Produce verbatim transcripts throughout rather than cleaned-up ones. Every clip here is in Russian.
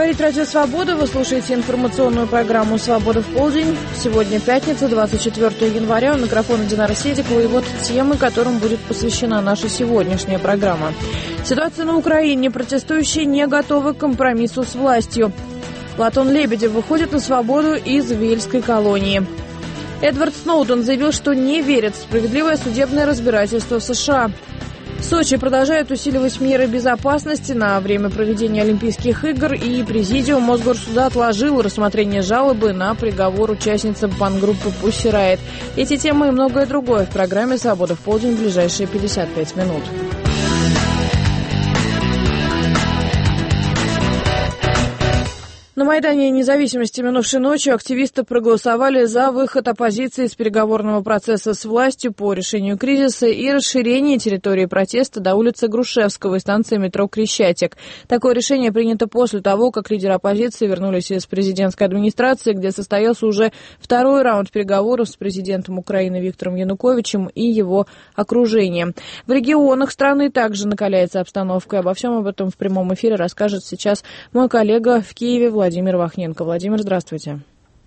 Говорит Радио Свобода. Вы слушаете информационную программу «Свобода в полдень». Сегодня пятница, двадцать четвёртого января. У микрофона Динара Седикова. И вот темы, которым будет посвящена наша сегодняшняя программа. Ситуация на Украине. Протестующие не готовы к компромиссу с властью. Платон Лебедев выходит на свободу из Вельской колонии. Эдвард Сноуден заявил, что не верит в справедливое судебное разбирательство в США. В Сочи продолжают усиливать меры безопасности на время проведения Олимпийских игр, и Президиум Мосгорсуда отложил рассмотрение жалобы на приговор участницам панк-группы Pussy Riot. Эти темы и многое другое в программе «Свобода в полдень» в ближайшие пятьдесят пять минут. На Майдане Независимости минувшей ночью активисты проголосовали за выход оппозиции из переговорного процесса с властью по решению кризиса и расширение территории протеста до улицы Грушевского и станции метро Крещатик. Такое решение принято после того, как лидеры оппозиции вернулись из президентской администрации, где состоялся уже второй раунд переговоров с президентом Украины Виктором Януковичем и его окружением. В регионах страны также накаляется обстановка. И обо всем об этом в прямом эфире расскажет сейчас мой коллега в Киеве Владимир Владимир Вахненко. Владимир, здравствуйте.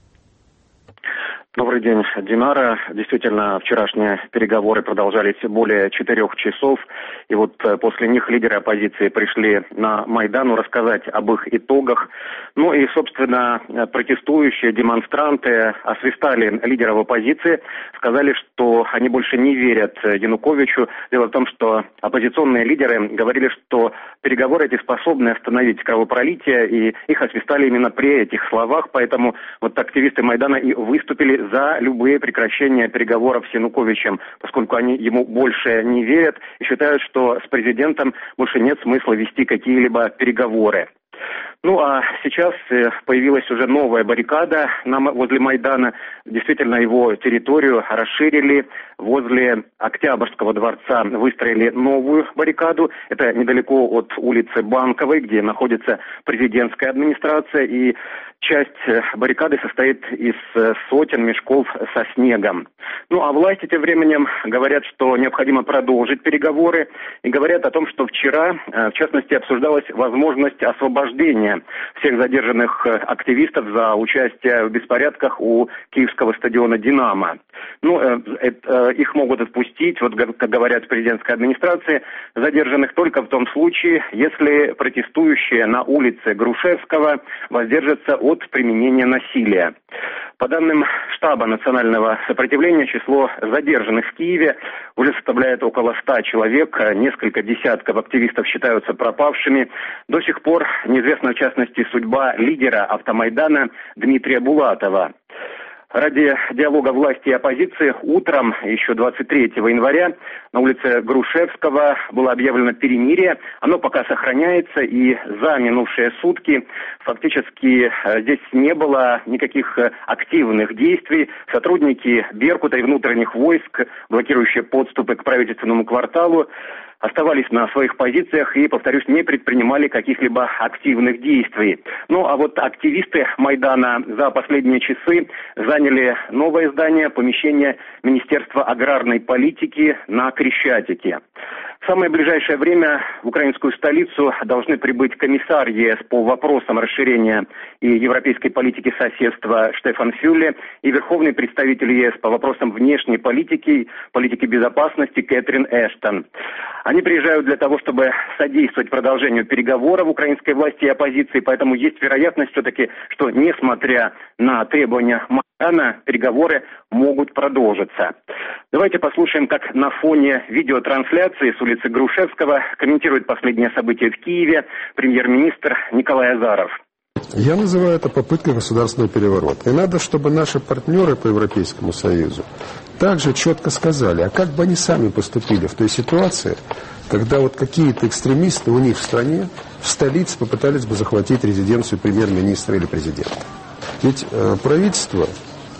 Добрый день, Динара. Действительно, вчерашние переговоры продолжались более четырех часов. И вот после них лидеры оппозиции пришли на Майдан рассказать об их итогах. Ну и, собственно, протестующие, демонстранты освистали лидеров оппозиции, сказали, что они больше не верят Януковичу. Дело в том, что оппозиционные лидеры говорили, что переговоры эти способны остановить кровопролитие, и их освистали именно при этих словах. Поэтому вот активисты Майдана и выступили за любые прекращения переговоров с Януковичем, поскольку они ему больше не верят и считают, что с президентом больше нет смысла вести какие-либо переговоры. Ну а сейчас появилась уже новая баррикада возле Майдана. Действительно, его территорию расширили. Возле Октябрьского дворца выстроили новую баррикаду. Это недалеко от улицы Банковой, где находится президентская администрация. И часть баррикады состоит из сотен мешков со снегом. Ну а власти тем временем говорят, что необходимо продолжить переговоры. И говорят о том, что вчера, в частности, обсуждалась возможность освобождения всех задержанных активистов за участие в беспорядках у киевского стадиона «Динамо». Ну, это, их могут отпустить, вот как говорят в президентской администрации, задержанных только в том случае, если протестующие на улице Грушевского воздержатся от применения насилия. По данным штаба национального сопротивления, число задержанных в Киеве уже составляет около ста человек. Несколько десятков активистов считаются пропавшими. До сих пор неизвестна, в частности, судьба лидера автомайдана Дмитрия Булатова. Ради диалога власти и оппозиции утром, еще двадцать третьего января, на улице Грушевского было объявлено перемирие. Оно пока сохраняется, и за минувшие сутки фактически здесь не было никаких активных действий. Сотрудники Беркута и внутренних войск, блокирующие подступы к правительственному кварталу, оставались на своих позициях и, повторюсь, не предпринимали каких-либо активных действий. Ну, а вот активисты Майдана за последние часы заняли новое здание, помещение Министерства аграрной политики на Крещатике. В самое ближайшее время в украинскую столицу должны прибыть комиссар ЕС по вопросам расширения и европейской политики соседства Штефан Фюлле и верховный представитель ЕС по вопросам внешней политики, политики безопасности Кэтрин Эштон. Они приезжают для того, чтобы содействовать продолжению переговоров украинской власти и оппозиции, поэтому есть вероятность все-таки, что несмотря на требования Майдана, переговоры могут продолжиться. Давайте послушаем, как на фоне видеотрансляции с улицы Грушевского комментирует последние события в Киеве премьер-министр Николай Азаров. Я называю это попыткой государственного переворота. И надо, чтобы наши партнеры по Европейскому Союзу также четко сказали, а как бы они сами поступили в той ситуации, когда вот какие-то экстремисты у них в стране, в столице попытались бы захватить резиденцию премьер-министра или президента. Ведь э, правительство,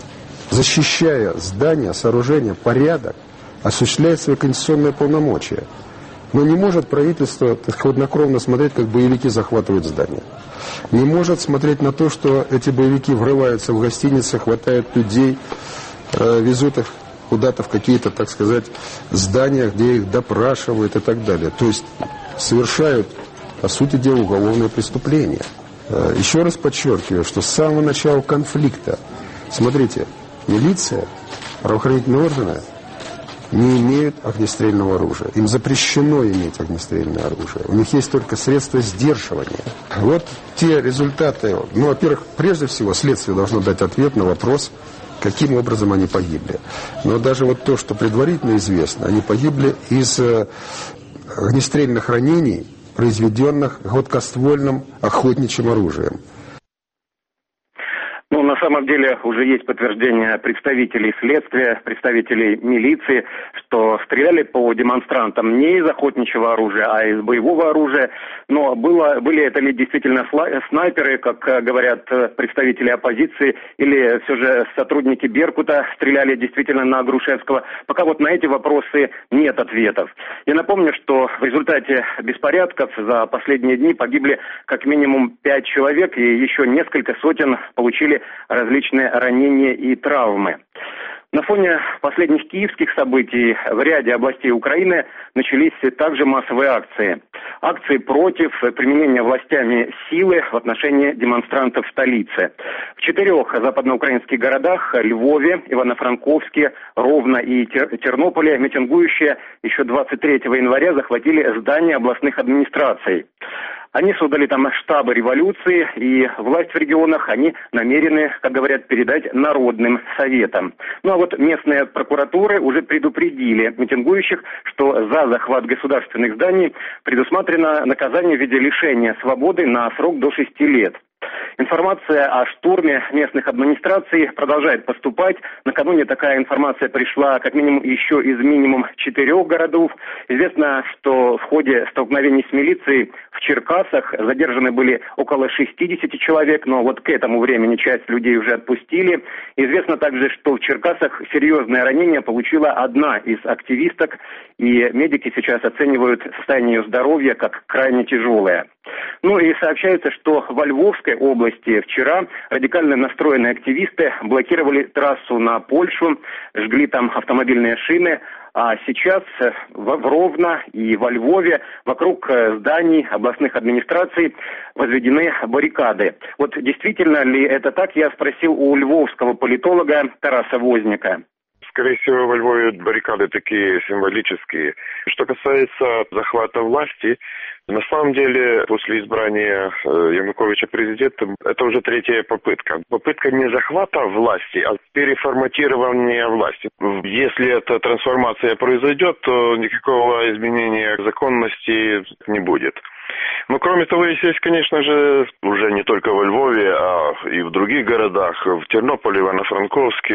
защищая здания, сооружения, порядок, осуществляет свои конституционные полномочия. Но не может правительство так, хладнокровно смотреть, как боевики захватывают здания. Не может смотреть на то, что эти боевики врываются в гостиницы, хватают людей, э, везут их куда-то в какие-то, так сказать, здания, где их допрашивают и так далее. То есть совершают, по сути дела, уголовное преступление. Еще раз подчеркиваю, что с самого начала конфликта, смотрите, милиция, правоохранительные органы не имеют огнестрельного оружия. Им запрещено иметь огнестрельное оружие. У них есть только средства сдерживания. Вот те результаты. Ну, во-первых, прежде всего, следствие должно дать ответ на вопрос, каким образом они погибли. Но даже вот то, что предварительно известно, они погибли из огнестрельных ранений, произведенных гладкоствольным охотничьим оружием. Ну, на самом деле уже есть подтверждение представителей следствия, представителей милиции, что стреляли по демонстрантам не из охотничьего оружия, а из боевого оружия. Но было, были это ли действительно снайперы, как говорят представители оппозиции, или все же сотрудники Беркута стреляли действительно на Грушевского? Пока вот на эти вопросы нет ответов. Я напомню, что в результате беспорядков за последние дни погибли как минимум пять человек, и еще несколько сотен получили различные ранения и травмы. На фоне последних киевских событий в ряде областей Украины начались также массовые акции. Акции против применения властями силы в отношении демонстрантов в столице. В четырех западноукраинских городах – Львове, Ивано-Франковске, Ровно и Тернополе – митингующие еще двадцать третьего января захватили здания областных администраций. Они создали там штабы революции, и власть в регионах они намерены, как говорят, передать народным советам. Ну а вот местные прокуратуры уже предупредили митингующих, что за захват государственных зданий предусмотрено наказание в виде лишения свободы на срок до шести лет. Информация о штурме местных администраций продолжает поступать. Накануне такая информация пришла как минимум еще из минимум четырех городов. Известно, что в ходе столкновений с милицией в Черкасах задержаны были около шестидесяти человек, но вот к этому времени часть людей уже отпустили. Известно также, что в Черкасах серьезное ранение получила одна из активисток, и медики сейчас оценивают состояние ее здоровья как крайне тяжелое. Ну и сообщается, что во Львовской области вчера радикально настроенные активисты блокировали трассу на Польшу, жгли там автомобильные шины, а сейчас в Ровно и во Львове вокруг зданий областных администраций возведены баррикады. Вот действительно ли это так, я спросил у львовского политолога Тараса Возника. Скорее всего, во Львове баррикады такие символические. Что касается захвата власти, на самом деле, после избрания Януковича президентом, это уже третья попытка. Попытка не захвата власти, а переформатирования власти. Если эта трансформация произойдет, то никакого изменения законности не будет. Но кроме того, есть, конечно же, уже не только во Львове, а и в других городах, в Тернополе, в Ивано-Франковске,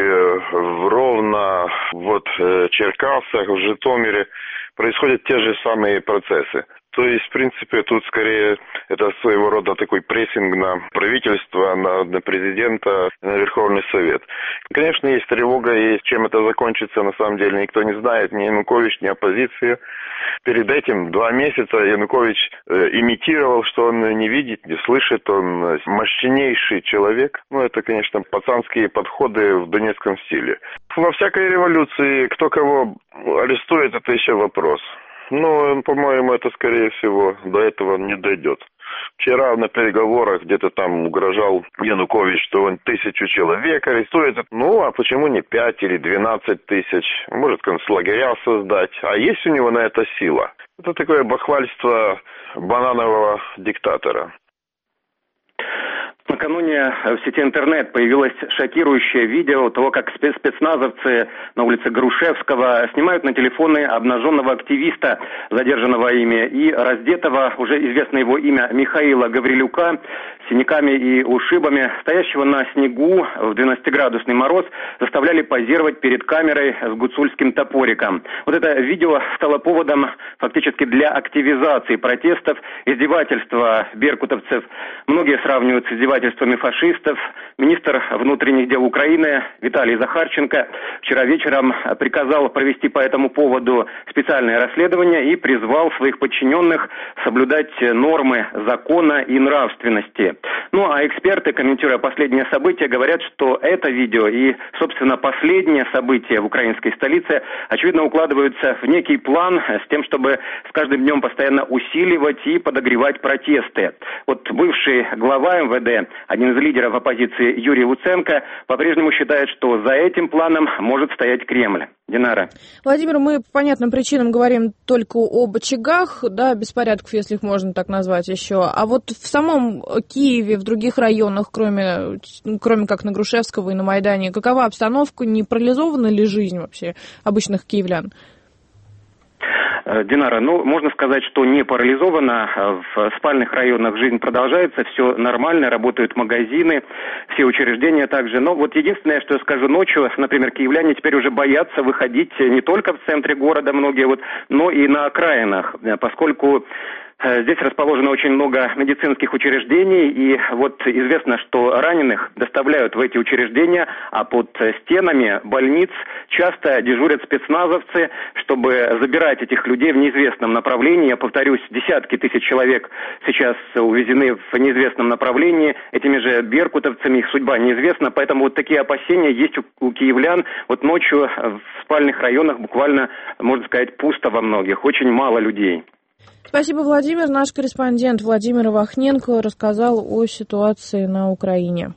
в Ровно, вот в Черкасах, в Житомире происходят те же самые процессы. То есть, в принципе, тут скорее это своего рода такой прессинг на правительство, на, на президента, на Верховный Совет. Конечно, есть тревога, и чем это закончится, на самом деле никто не знает, ни Янукович, ни оппозиция. Перед этим два месяца Янукович э, имитировал, что он не видит, не слышит, он мощнейший человек. Ну, это, конечно, пацанские подходы в донецком стиле. Во всякой революции кто кого арестует, это еще вопрос. Но, по-моему, это, скорее всего, до этого не дойдет. Вчера на переговорах где-то там угрожал Янукович, что он тысячу человек арестует. Ну, а почему не пять или двенадцать тысяч? Может, концлагеря создать. А есть у него на это сила? Это такое бахвальство бананового диктатора. Накануне в сети интернет появилось шокирующее видео того, как спецназовцы на улице Грушевского снимают на телефоны обнаженного активиста, задержанного ими, и раздетого, уже известно его имя, Михаила Гаврилюка, с синяками и ушибами, стоящего на снегу в двенадцатиградусный мороз, заставляли позировать перед камерой с гуцульским топориком. Вот это видео стало поводом фактически для активизации протестов, издевательства беркутовцев. Многие сравнивают с издевательством издевательствами фашистов. Министр внутренних дел Украины Виталий Захарченко вчера вечером приказал провести по этому поводу специальное расследование и призвал своих подчиненных соблюдать нормы закона и нравственности. Ну а эксперты, комментируя последнее событие, говорят, что это видео и, собственно, последнее событие в украинской столице, очевидно, укладываются в некий план с тем, чтобы с каждым днем постоянно усиливать и подогревать протесты. Вот бывший глава эм вэ дэ, один из лидеров оппозиции Юрий Луценко, по-прежнему считает, что за этим планом может стоять Кремль. Динара. Владимир, мы по понятным причинам говорим только об очагах, да, беспорядков, если их можно так назвать еще. А вот в самом Киеве, в других районах, кроме, кроме как на Грушевского и на Майдане, какова обстановка? Не парализована ли жизнь вообще обычных киевлян? Динара, ну, можно сказать, что не парализована. В спальных районах жизнь продолжается, все нормально, работают магазины, все учреждения также. Но вот единственное, что я скажу, ночью, например, киевляне теперь уже боятся выходить не только в центре города, многие вот, но и на окраинах, поскольку здесь расположено очень много медицинских учреждений, и вот известно, что раненых доставляют в эти учреждения, а под стенами больниц часто дежурят спецназовцы, чтобы забирать этих людей в неизвестном направлении. Я повторюсь, десятки тысяч человек сейчас увезены в неизвестном направлении этими же беркутовцами, их судьба неизвестна, поэтому вот такие опасения есть у, у киевлян. Вот ночью в спальных районах буквально, можно сказать, пусто во многих, очень мало людей. Спасибо, Владимир. Наш корреспондент Владимир Вахненко рассказал о ситуации на Украине.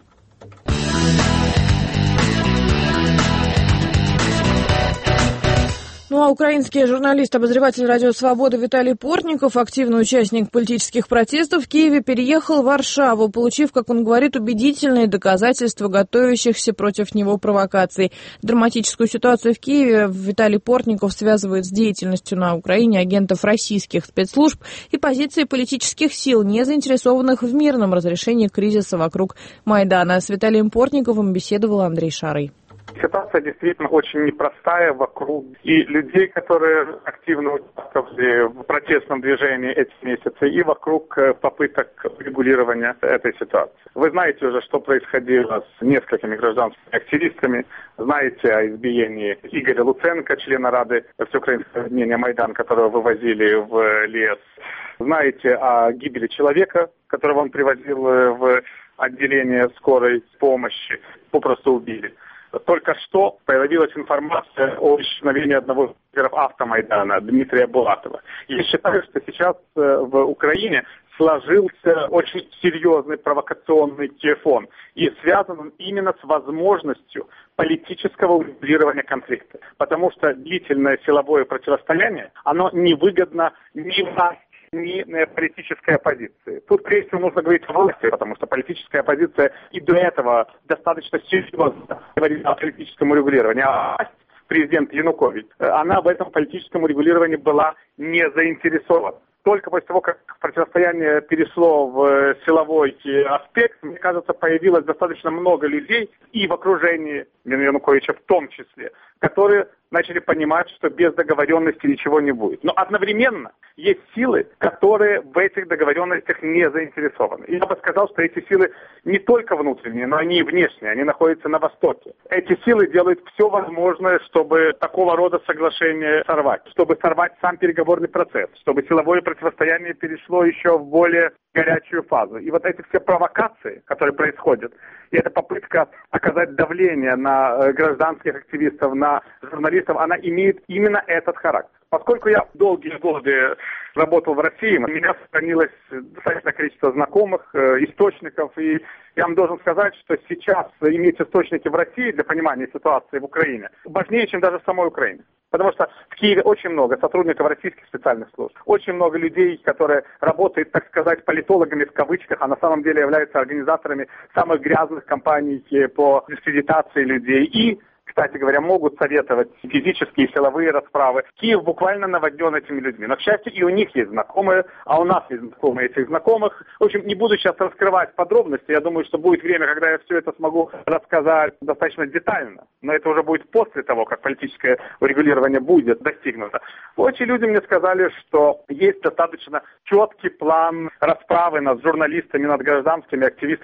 Ну а украинский журналист, обозреватель «Радио Свобода» Виталий Портников, активный участник политических протестов в Киеве, переехал в Варшаву, получив, как он говорит, убедительные доказательства готовящихся против него провокаций. Драматическую ситуацию в Киеве Виталий Портников связывает с деятельностью на Украине агентов российских спецслужб и позицией политических сил, не заинтересованных в мирном разрешении кризиса вокруг Майдана. С Виталием Портниковым беседовал Андрей Шарый. Ситуация действительно очень непростая вокруг и людей, которые активно участвовали в протестном движении эти месяцы, и вокруг попыток регулирования этой ситуации. Вы знаете уже, что происходило с несколькими гражданскими активистами. Знаете о избиении Игоря Луценко, члена Рады Всеукраинского объединения «Майдан», которого вывозили в лес. Знаете о гибели человека, которого он привозил в отделение скорой помощи. Попросту убили. Только что появилась информация о исчезновении одного из лидеров автомайдана, Дмитрия Булатова. Я считаю, что сейчас в Украине сложился очень серьезный провокационный фон. И связан он именно с возможностью политического урегулирования конфликта. Потому что длительное силовое противостояние, оно невыгодно ни власти, ни политической оппозиции. Тут, прежде всего, нужно говорить о власти, потому что политическая оппозиция и до этого достаточно серьезно говорила о политическом урегулировании. А власть, президент Янукович, она в этом политическом урегулировании была не заинтересована. Только после того, как противостояние перешло в силовой аспект, мне кажется, появилось достаточно много людей, и в окружении Януковича в том числе, которые начали понимать, что без договоренности ничего не будет. Но одновременно есть силы, которые в этих договоренностях не заинтересованы. И я бы сказал, что эти силы не только внутренние, но они и внешние, они находятся на Востоке. Эти силы делают все возможное, чтобы такого рода соглашение сорвать, чтобы сорвать сам переговорный процесс, чтобы силовое противостояние перешло еще в более горячую фазу. И вот эти все провокации, которые происходят, и эта попытка оказать давление на гражданских активистов, на журналистов, она имеет именно этот характер. Поскольку я долгие годы работал в России, у меня сохранилось достаточное количество знакомых, э, источников, и я вам должен сказать, что сейчас иметь источники в России для понимания ситуации в Украине важнее, чем даже в самой Украине. Потому что в Киеве очень много сотрудников российских специальных служб, очень много людей, которые работают, так сказать, политологами в кавычках, а на самом деле являются организаторами самых грязных кампаний по дискредитации людей. И, кстати говоря, могут советовать физические и силовые расправы. Киев буквально наводнен этими людьми. Но, к счастью, и у них есть знакомые, а у нас есть знакомые этих знакомых. В общем, не буду сейчас раскрывать подробности. Я думаю, что будет время, когда я все это смогу рассказать достаточно детально. Но это уже будет после того, как политическое урегулирование будет достигнуто. Очень люди мне сказали, что есть достаточно четкий план расправы над журналистами, над гражданскими активистами,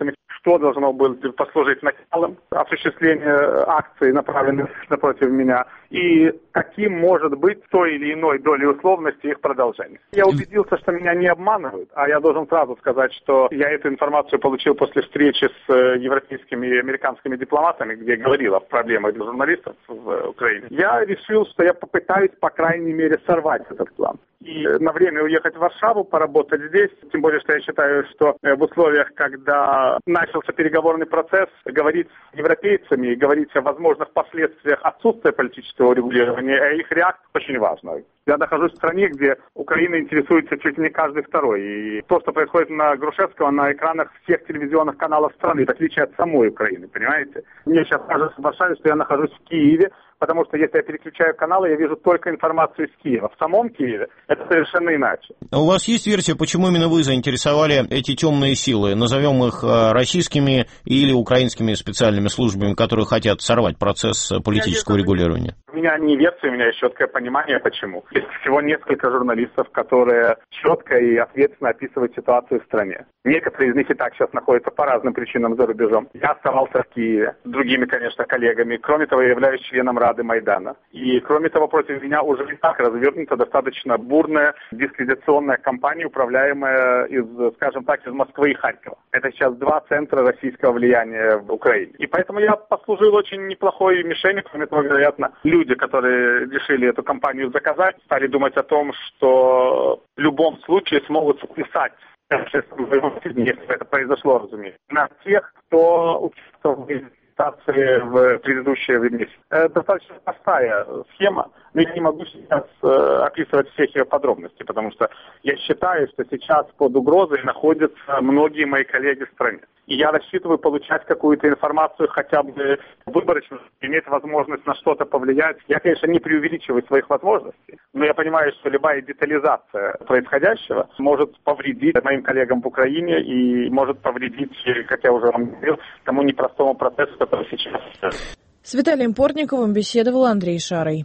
что должно было послужить началом осуществления акций, направленных напротив меня, и каким может быть той или иной долей условности их продолжения. Я убедился, что меня не обманывают, а я должен сразу сказать, что я эту информацию получил после встречи с европейскими и американскими дипломатами, где я говорил о проблемах для журналистов в Украине. Я решил, что я попытаюсь, по крайней мере, сорвать этот план. И на время уехать в Варшаву, поработать здесь, тем более, что я считаю, что в условиях, когда начался переговорный процесс, говорить с европейцами, говорить о возможных последствиях отсутствия политического регулирования, а их реакция очень важна. Я нахожусь в стране, где Украина интересуется чуть ли не каждый второй. И то, что происходит на Грушевского, на экранах всех телевизионных каналов страны, в отличие от самой Украины, понимаете? Мне сейчас кажется в Варшаве, что я нахожусь в Киеве, потому что если я переключаю каналы, я вижу только информацию из Киева. В самом Киеве это совершенно иначе. А у вас есть версия, почему именно вы заинтересовали эти темные силы? Назовем их российскими или украинскими специальными службами, которые хотят сорвать процесс политического регулирования? У меня не версия, у меня есть четкое понимание, почему. Есть всего несколько журналистов, которые четко и ответственно описывают ситуацию в стране. Некоторые из них и так сейчас находятся по разным причинам за рубежом. Я оставался в Киеве, с другими, конечно, коллегами. Кроме того, я являюсь членом Рады Майдана. И, кроме того, против меня уже и так развернута достаточно бурная дискредитационная кампания, управляемая, из, скажем так, из Москвы и Харькова. Это сейчас два центра российского влияния в Украине. И поэтому я послужил очень неплохой мишенью. Кроме того, вероятно, люди, которые решили эту кампанию заказать, стали думать о том, что в любом случае смогут списать, если это произошло, разумеется, на тех, кто участвовал в регистрации в предыдущее время. Это достаточно простая схема, но я не могу сейчас э, описывать всех ее подробностей, потому что я считаю, что сейчас под угрозой находятся многие мои коллеги в стране. И я рассчитываю получать какую-то информацию хотя бы выборочно, иметь возможность на что-то повлиять. Я, конечно, не преувеличиваю своих возможностей, но я понимаю, что любая детализация происходящего может повредить моим коллегам в Украине и может повредить, как я уже вам говорил, тому непростому процессу, который сейчас. С Виталием Портниковым беседовал Андрей Шарый.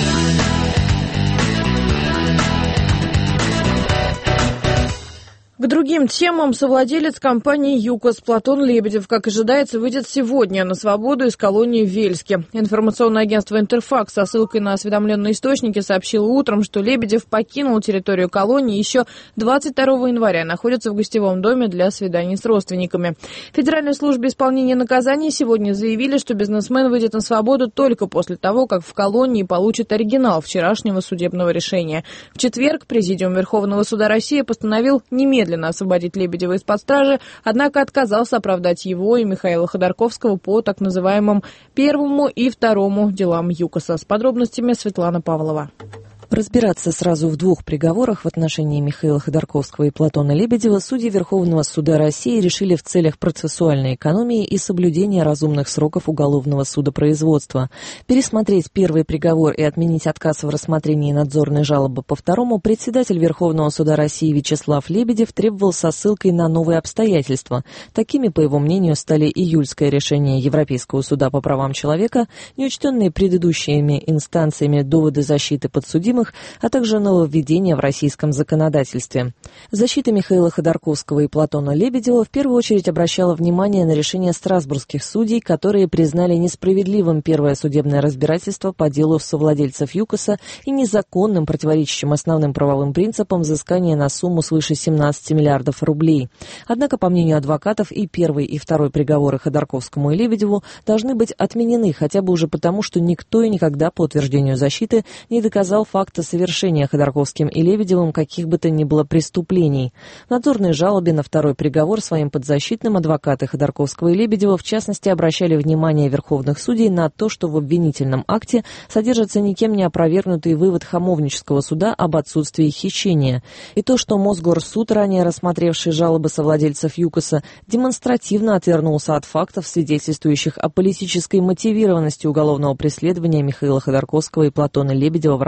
К другим темам совладелец компании «ЮКОС» Платон Лебедев, как ожидается, выйдет сегодня на свободу из колонии в Вельске. Информационное агентство «Интерфакс» со ссылкой на осведомленные источники сообщило утром, что Лебедев покинул территорию колонии еще двадцать второго января и находится в гостевом доме для свиданий с родственниками. В Федеральной службе исполнения наказаний сегодня заявили, что бизнесмен выйдет на свободу только после того, как в колонии получит оригинал вчерашнего судебного решения. В четверг Президиум Верховного суда России постановил немедленно освободить Лебедева из-под стражи, однако отказался оправдать его и Михаила Ходорковского по так называемым первому и второму делам ЮКОСа. С подробностями Светлана Павлова. Разбираться сразу в двух приговорах в отношении Михаила Ходорковского и Платона Лебедева судьи Верховного суда России решили в целях процессуальной экономии и соблюдения разумных сроков уголовного судопроизводства. Пересмотреть первый приговор и отменить отказ в рассмотрении надзорной жалобы по второму председатель Верховного суда России Вячеслав Лебедев требовал со ссылкой на новые обстоятельства. Такими, по его мнению, стали июльское решение Европейского суда по правам человека, неучтенные предыдущими инстанциями доводы защиты подсудимых, а также нововведения в российском законодательстве. Защита Михаила Ходорковского и Платона Лебедева в первую очередь обращала внимание на решение страсбургских судей, которые признали несправедливым первое судебное разбирательство по делу совладельцев ЮКОСа и незаконным, противоречащим основным правовым принципам взыскания на сумму свыше семнадцати миллиардов рублей. Однако, по мнению адвокатов, и первый, и второй приговоры Ходорковскому и Лебедеву должны быть отменены, хотя бы уже потому, что никто и никогда, по утверждению защиты, не доказал факт совершения Ходорковским и Лебедевым каких бы то ни было преступлений. В надзорной жалобе на второй приговор своим подзащитным адвокаты Ходорковского и Лебедева в частности обращали внимание верховных судей на то, что в обвинительном акте содержится никем не опровергнутый вывод Хамовнического суда об отсутствии хищения, и то, что Мосгорсуд, ранее рассмотревший жалобы совладельцев ЮКОСа, демонстративно отвернулся от фактов, свидетельствующих о политической мотивированности уголовного преследования Михаила Ходорковского и Платона Лебедева в рамках второго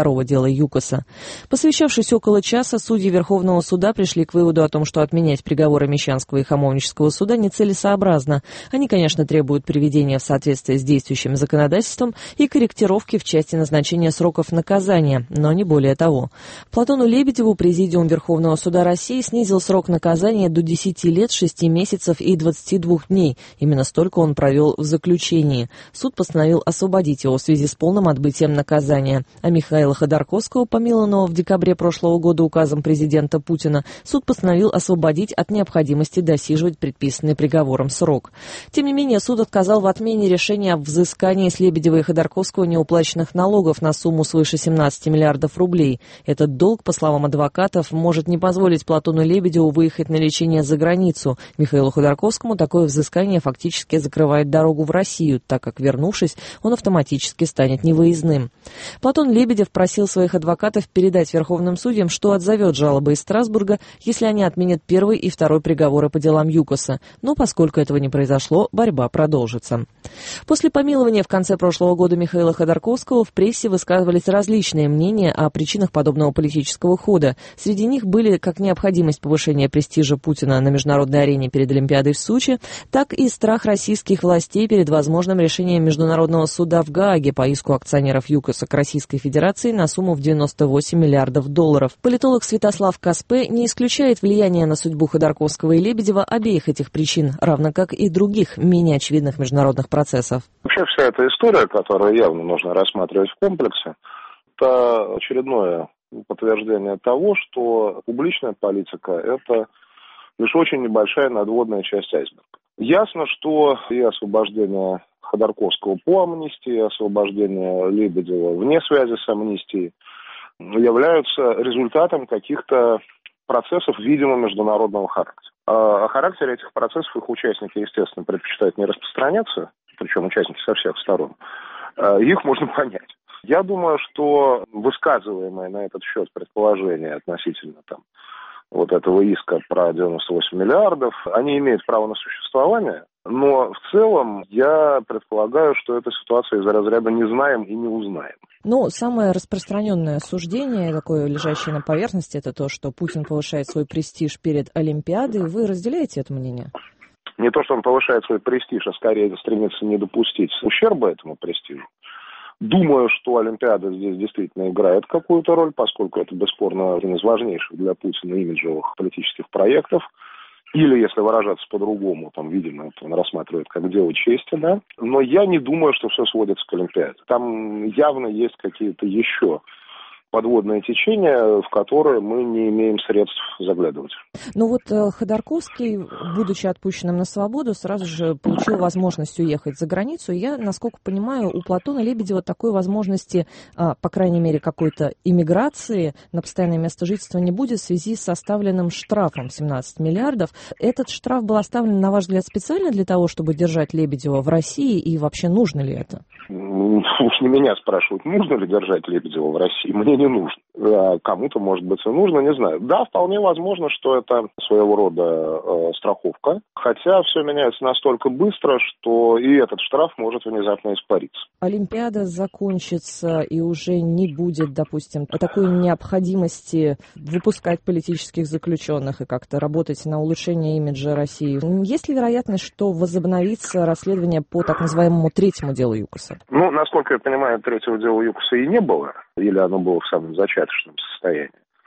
второго дела ЮКОСа. Посвящавшись около часа, судьи Верховного суда пришли к выводу о том, что отменять приговоры Мещанского и Хамовнического суда нецелесообразно. Они, конечно, требуют приведения в соответствие с действующим законодательством и корректировки в части назначения сроков наказания, но не более того. Платону Лебедеву Президиум Верховного суда России снизил срок наказания до десяти лет, шести месяцев и двадцати двух дней. Именно столько он провел в заключении. Суд постановил освободить его в связи с полным отбытием наказания. А Михаила Ходорковского, помилованного в декабре прошлого года указом президента Путина, суд постановил освободить от необходимости досиживать предписанный приговором срок. Тем не менее, суд отказал в отмене решения о взыскании с Лебедева и Ходорковского неуплаченных налогов на сумму свыше семнадцати миллиардов рублей. Этот долг, по словам адвокатов, может не позволить Платону Лебедеву выехать на лечение за границу. Михаилу Ходорковскому такое взыскание фактически закрывает дорогу в Россию, так как, вернувшись, он автоматически станет невыездным. Платон Лебедев просил своих адвокатов передать верховным судьям, что отзовет жалобы из Страсбурга, если они отменят первый и второй приговоры по делам ЮКОСа. Но поскольку этого не произошло, борьба продолжится. После помилования в конце прошлого года Михаила Ходорковского в прессе высказывались различные мнения о причинах подобного политического хода. Среди них были как необходимость повышения престижа Путина на международной арене перед Олимпиадой в Сочи, так и страх российских властей перед возможным решением Международного суда в Гааге по иску акционеров ЮКОСа к Российской Федерации на сумму в девяносто восемь миллиардов долларов. Политолог Святослав Каспе не исключает влияния на судьбу Ходорковского и Лебедева обеих этих причин, равно как и других, менее очевидных международных процессов. Вообще вся эта история, которую явно нужно рассматривать в комплексе, это очередное подтверждение того, что публичная политика – это лишь очень небольшая надводная часть айсберга. Ясно, что и освобождение Ходорковского по амнистии, и освобождение Лебедева вне связи с амнистией являются результатом каких-то процессов, видимо, международного характера. О характере этих процессов их участники, естественно, предпочитают не распространяться, причем участники со всех сторон. Их можно понять. Я думаю, что высказываемые на этот счет предположения относительно там, вот этого иска про девяносто восемь миллиардов, они имеют право на существование, но в целом я предполагаю, что эта ситуация из разряда «не знаем и не узнаем». Ну, самое распространенное суждение, такое лежащее на поверхности, это то, что Путин повышает свой престиж перед Олимпиадой. Вы разделяете это мнение? Не то, что он повышает свой престиж, а скорее стремится не допустить ущерба этому престижу. Думаю, что Олимпиада здесь действительно играет какую-то роль, поскольку это, бесспорно, один из важнейших для Путина имиджевых политических проектов. Или, если выражаться по-другому, там, видимо, это он рассматривает как дело чести, да. Но я не думаю, что все сводится к Олимпиаде. Там явно есть какие-то еще подводное течение, в которое мы не имеем средств заглядывать. Ну вот Ходорковский, будучи отпущенным на свободу, сразу же получил возможность уехать за границу. Я, насколько понимаю, у Платона Лебедева такой возможности, по крайней мере, какой-то иммиграции на постоянное место жительства не будет в связи с составленным штрафом семнадцать миллиардов. Этот штраф был оставлен, на ваш взгляд, специально для того, чтобы держать Лебедева в России, и вообще нужно ли это? Уж не меня спрашивают, нужно ли держать Лебедева в России. Мне не нужно. А кому-то, может быть, и нужно, не знаю. Да, вполне возможно, что это своего рода э, страховка. Хотя все меняется настолько быстро, что и этот штраф может внезапно испариться. Олимпиада закончится, и уже не будет, допустим, такой необходимости выпускать политических заключенных и как-то работать на улучшение имиджа России. Есть ли вероятность, что возобновится расследование по так называемому третьему делу ЮКОСа? Ну, насколько я понимаю, третьего дела ЮКОСа и не было, или оно было в самом зачаточном состоянии.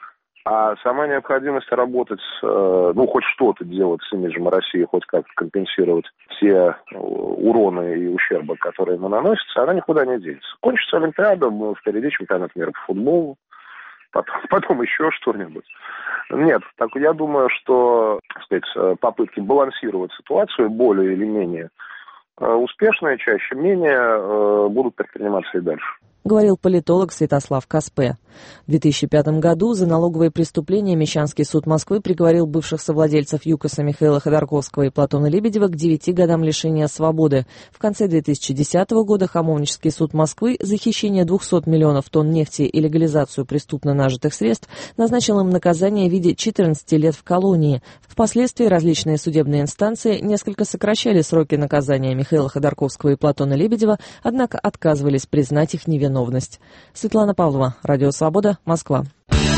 А сама необходимость работать, ну, хоть что-то делать с имиджем России, хоть как-то компенсировать все уроны и ущербы, которые ему наносятся, она никуда не денется. Кончится Олимпиада, впереди чемпионат мира по футболу, потом, потом еще что-нибудь. Нет, так я думаю, что, так сказать, попытки балансировать ситуацию более или менее успешные, чаще менее, будут предприниматься и дальше. Говорил политолог Святослав Каспе. В две тысячи пятом году за налоговые преступления Мещанский суд Москвы приговорил бывших совладельцев ЮКОСа Михаила Ходорковского и Платона Лебедева к девяти годам лишения свободы. В конце две тысячи десятого года Хамовнический суд Москвы за хищение двухсот миллионов тонн нефти и легализацию преступно нажитых средств назначил им наказание в виде четырнадцати лет в колонии. Впоследствии различные судебные инстанции несколько сокращали сроки наказания Михаила Ходорковского и Платона Лебедева, однако отказывались признать их невиновными невиновность. Светлана Павлова, Радио Свобода, Москва.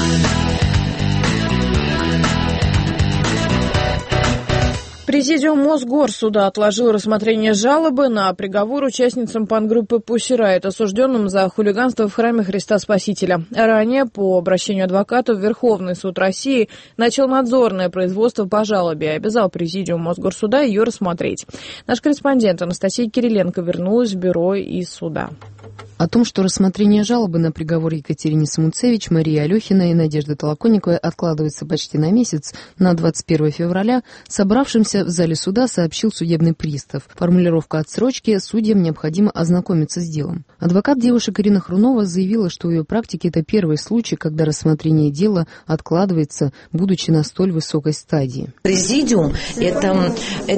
Президиум Мосгорсуда отложил рассмотрение жалобы на приговор участницам панк-группы «Пусси Райот», осужденным за хулиганство в храме Христа Спасителя. Ранее, по обращению адвоката, Верховный суд России начал надзорное производство по жалобе и обязал Президиум Мосгорсуда ее рассмотреть. Наш корреспондент Анастасия Кириленко вернулась в бюро из суда. О том, что рассмотрение жалобы на приговор Екатерине Самуцевич, Марии Алехиной и Надежды Толоконниковой откладывается почти на месяц, на двадцать первое февраля, собравшимся в зале суда сообщил судебный пристав. Формулировка отсрочки: судьям необходимо ознакомиться с делом. Адвокат девушек Ирина Хрунова заявила, что в ее практике это первый случай, когда рассмотрение дела откладывается, будучи на столь высокой стадии. Президиум – это,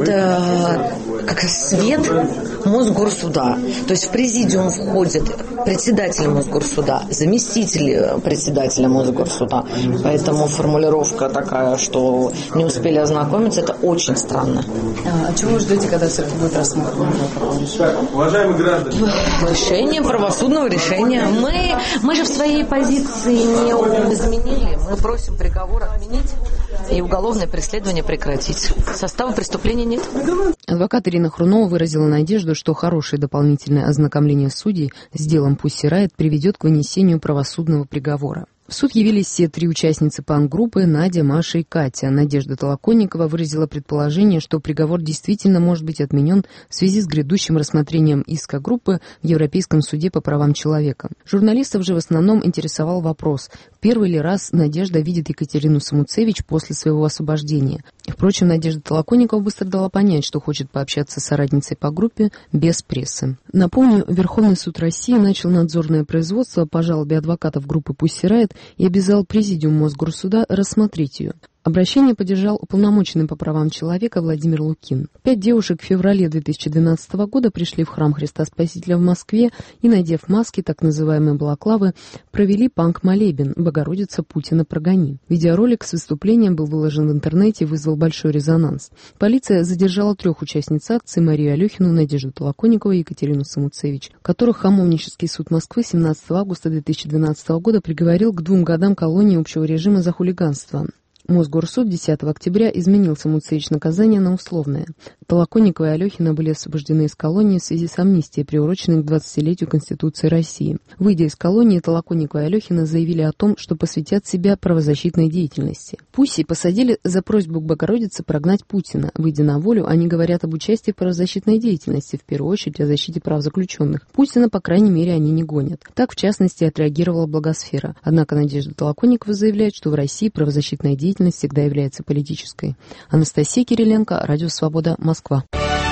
это как свет Мосгорсуда. То есть в президиум входит председатель Мосгорсуда, заместитель председателя Мосгорсуда. Поэтому формулировка такая, что не успели ознакомиться, это очень странно. А чего вы ждете, когда все-таки будет рассмотрено? Уважаемые граждане. Решение, правосудного решения. Мы, мы же в своей позиции не изменили. Мы просим приговор отменить и уголовное преследование прекратить. Состава преступления нет. Адвокат Ирина Хрунова выразила надежду, что хорошее дополнительное ознакомление судей с делом «Пусси Райот» приведет к вынесению правосудного приговора. В суд явились все три участницы панк-группы: Надя, Маша и Катя. Надежда Толоконникова выразила предположение, что приговор действительно может быть отменен в связи с грядущим рассмотрением иска группы в Европейском суде по правам человека. Журналистов же в основном интересовал вопрос: в первый ли раз Надежда видит Екатерину Самуцевич после своего освобождения. Впрочем, Надежда Толоконникова быстро дала понять, что хочет пообщаться с соратницей по группе без прессы. Напомню, Верховный суд России начал надзорное производство по жалобе адвокатов группы «Пусси Райот» и обязал Президиум Мосгорсуда рассмотреть ее. Обращение поддержал уполномоченный по правам человека Владимир Лукин. Пять девушек в феврале две тысячи двенадцатого года пришли в храм Христа Спасителя в Москве и, надев маски, так называемые балаклавы, провели панк-молебен «Богородица, Путина прогони». Видеоролик с выступлением был выложен в интернете и вызвал большой резонанс. Полиция задержала трех участниц акции: Марию Алехину, Надежду Толоконникову и Екатерину Самуцевич, которых Хамовнический суд Москвы семнадцатого августа две тысячи двенадцатого года приговорил к двум годам колонии общего режима за хулиганство. Мосгорсуд десятого октября изменил Самуцевич наказание на условное. Толоконникова и Алехина были освобождены из колонии в связи с амнистией, приуроченной к двадцатилетию Конституции России. Выйдя из колонии, Толоконникова и Алехина заявили о том, что посвятят себя правозащитной деятельности. Пусси посадили за просьбу к Богородице прогнать Путина. Выйдя на волю, они говорят об участии в правозащитной деятельности, в первую очередь о защите прав заключенных. Путина, по крайней мере, они не гонят. Так, в частности, отреагировала Благосфера. Однако Надежда Толоконникова заявляет, что в России правозащитная деятельность всегда является политической. Анастасия Кириленко, Радио Свобода, Москва.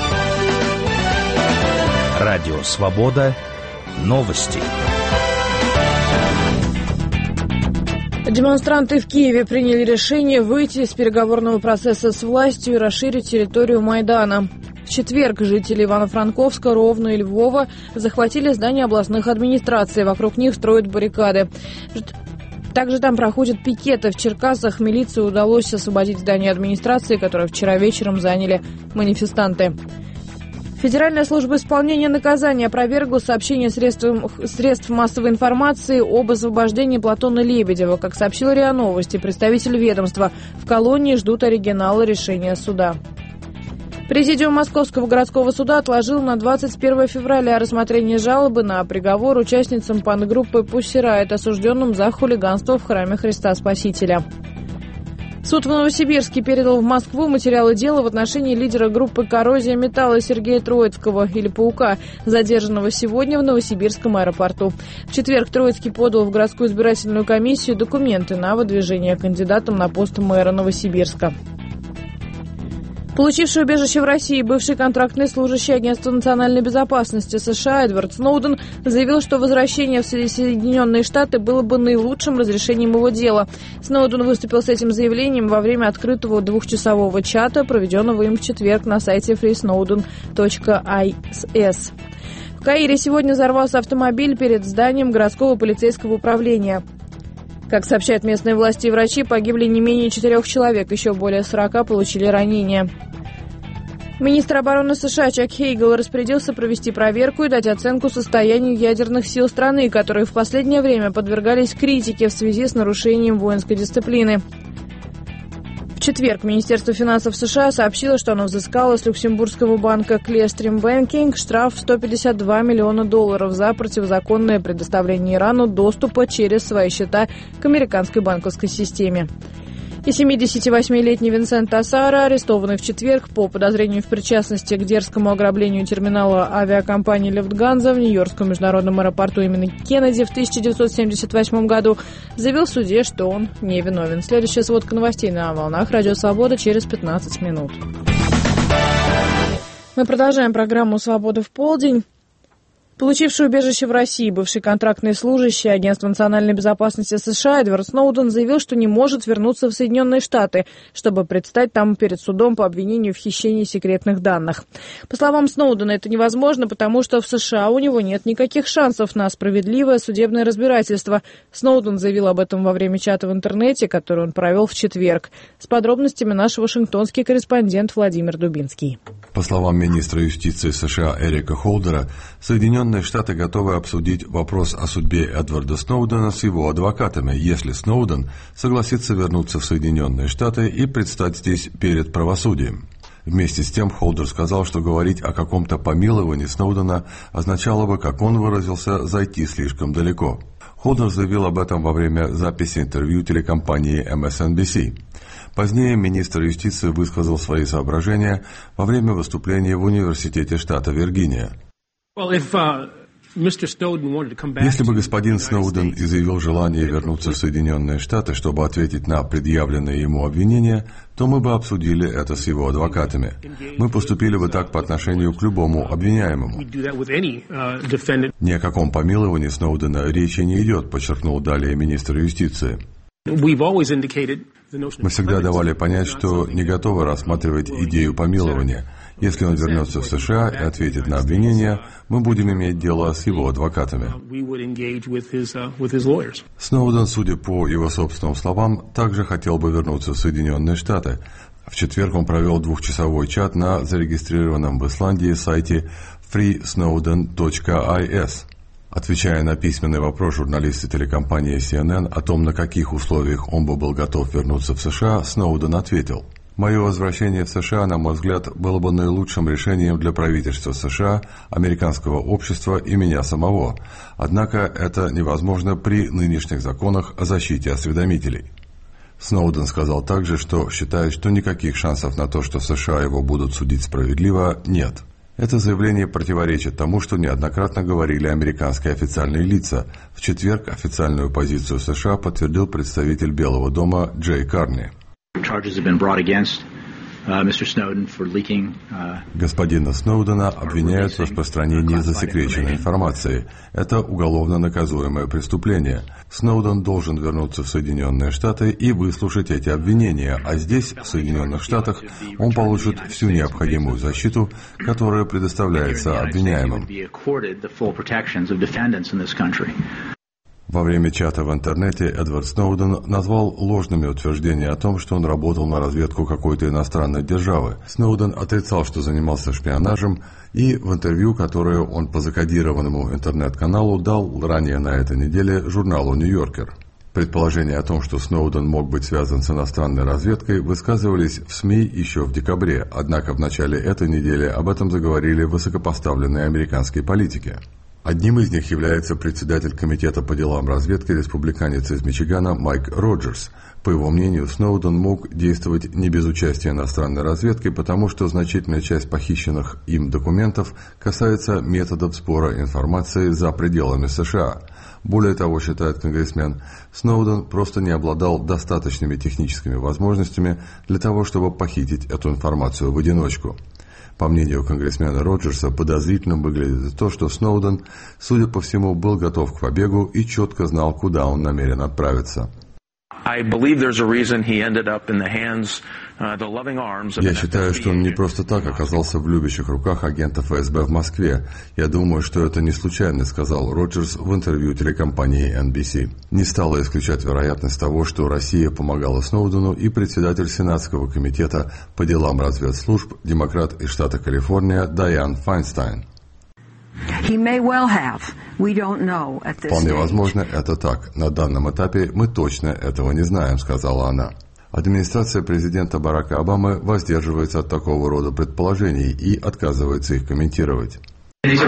Радио Свобода. Новости. Демонстранты в Киеве приняли решение выйти из переговорного процесса с властью и расширить территорию Майдана. В четверг жители Ивано-Франковска, Ровно и Львова захватили здания областных администраций. Вокруг них строят баррикады. Также там проходят пикеты. В Черкасах милиции удалось освободить здание администрации, которое вчера вечером заняли манифестанты. Федеральная служба исполнения наказания опровергла сообщение средств, средств массовой информации об освобождении Платона Лебедева. Как сообщила РИА Новости, представитель ведомства, в колонии ждут оригинала решения суда. Президиум Московского городского суда отложил на двадцать первое февраля рассмотрение жалобы на приговор участницам панк-группы «Пусси Райот», осужденным за хулиганство в храме Христа Спасителя. Суд в Новосибирске передал в Москву материалы дела в отношении лидера группы «Коррозия металла» Сергея Троицкого, или «Паука», задержанного сегодня в Новосибирском аэропорту. В четверг Троицкий подал в городскую избирательную комиссию документы на выдвижение кандидатом на пост мэра Новосибирска. Получивший убежище в России бывший контрактный служащий Агентства национальной безопасности США Эдвард Сноуден заявил, что возвращение в Соединенные Штаты было бы наилучшим разрешением его дела. Сноуден выступил с этим заявлением во время открытого двухчасового чата, проведенного им в четверг на сайте фри сноуден точка ай эс. В Каире сегодня взорвался автомобиль перед зданием городского полицейского управления. Как сообщают местные власти и врачи, погибли не менее четырех человек, еще более сорока получили ранения. Министр обороны США Чак Хейгл распорядился провести проверку и дать оценку состоянию ядерных сил страны, которые в последнее время подвергались критике в связи с нарушением воинской дисциплины. В четверг Министерство финансов США сообщило, что оно взыскало с люксембургского банка Clearstream Banking штраф в сто пятьдесят два миллиона долларов за противозаконное предоставление Ирану доступа через свои счета к американской банковской системе. И семидесятивосьмилетний Винсент Тассара, арестованный в четверг по подозрению в причастности к дерзкому ограблению терминала авиакомпании «Люфтганза» в Нью-Йоркском международном аэропорту имени Кеннеди в тысяча девятьсот семьдесят восьмом году, заявил в суде, что он невиновен. Следующая сводка новостей на волнах «Радио Свобода» через пятнадцать минут. Мы продолжаем программу «Свобода в полдень». Получивший убежище в России бывший контрактный служащий Агентства национальной безопасности США Эдвард Сноуден заявил, что не может вернуться в Соединенные Штаты, чтобы предстать там перед судом по обвинению в хищении секретных данных. По словам Сноудена, это невозможно, потому что в США у него нет никаких шансов на справедливое судебное разбирательство. Сноуден заявил об этом во время чата в интернете, который он провел в четверг. С подробностями наш вашингтонский корреспондент Владимир Дубинский. По словам министра юстиции США Эрика Холдера, Соединенные Штаты готовы обсудить вопрос о судьбе Эдварда Сноудена с его адвокатами, если Сноуден согласится вернуться в Соединенные Штаты и предстать здесь перед правосудием. Вместе с тем Холдер сказал, что говорить о каком-то помиловании Сноудена означало бы, как он выразился, зайти слишком далеко. Холдер заявил об этом во время записи интервью телекомпании эм эс эн би си. Позднее министр юстиции высказал свои соображения во время выступления в университете штата Виргиния. Если бы господин Сноуден изъявил желание вернуться в Соединенные Штаты, чтобы ответить на предъявленные ему обвинения, то мы бы обсудили это с его адвокатами. Мы поступили бы так по отношению к любому обвиняемому. Ни о каком помиловании Сноудена речи не идет, подчеркнул далее министр юстиции. Мы всегда давали понять, что не готовы рассматривать идею помилования. Если он вернется в США и ответит на обвинения, мы будем иметь дело с его адвокатами. Сноуден, судя по его собственным словам, также хотел бы вернуться в Соединенные Штаты. В четверг он провел двухчасовой чат на зарегистрированном в Исландии сайте фри сноуден точка ай эс. Отвечая на письменный вопрос журналиста телекомпании си эн эн о том, на каких условиях он бы был готов вернуться в США, Сноуден ответил: «Мое возвращение в США, на мой взгляд, было бы наилучшим решением для правительства США, американского общества и меня самого. Однако это невозможно при нынешних законах о защите осведомителей». Сноуден сказал также, что считает, что никаких шансов на то, что в США его будут судить справедливо, нет. Это заявление противоречит тому, что неоднократно говорили американские официальные лица. В четверг официальную позицию США подтвердил представитель Белого дома Джей Карни. Господина Сноудена обвиняют в распространении засекреченной информации. Это уголовно наказуемое преступление. Сноуден должен вернуться в Соединенные Штаты и выслушать эти обвинения, а здесь, в Соединенных Штатах, он получит всю необходимую защиту, которая предоставляется обвиняемым. Во время чата в интернете Эдвард Сноуден назвал ложными утверждения о том, что он работал на разведку какой-то иностранной державы. Сноуден отрицал, что занимался шпионажем, и в интервью, которое он по закодированному интернет-каналу дал ранее на этой неделе журналу «Нью-Йоркер». Предположения о том, что Сноуден мог быть связан с иностранной разведкой, высказывались в СМИ еще в декабре, однако в начале этой недели об этом заговорили высокопоставленные американские политики. Одним из них является председатель комитета по делам разведки, республиканец из Мичигана Майк Роджерс. По его мнению, Сноуден мог действовать не без участия иностранной разведки, потому что значительная часть похищенных им документов касается методов сбора информации за пределами США. Более того, считает конгрессмен, Сноуден просто не обладал достаточными техническими возможностями для того, чтобы похитить эту информацию в одиночку. По мнению конгрессмена Роджерса, подозрительным выглядит то, что Сноуден, судя по всему, был готов к побегу и четко знал, куда он намерен отправиться. Я считаю, что он не просто так оказался в любящих руках агентов ФСБ в Москве. Я думаю, что это не случайно, сказал Роджерс в интервью телекомпании эн би си. Не стало исключать вероятность того, что Россия помогала Сноудену и председатель Сенатского комитета по делам разведслужб, демократ из штата Калифорния Дайан Файнстайн. Вполне возможно, это так. На данном этапе мы точно этого не знаем, сказала она. Администрация президента Барака Обамы воздерживается от такого рода предположений и отказывается их комментировать. Эти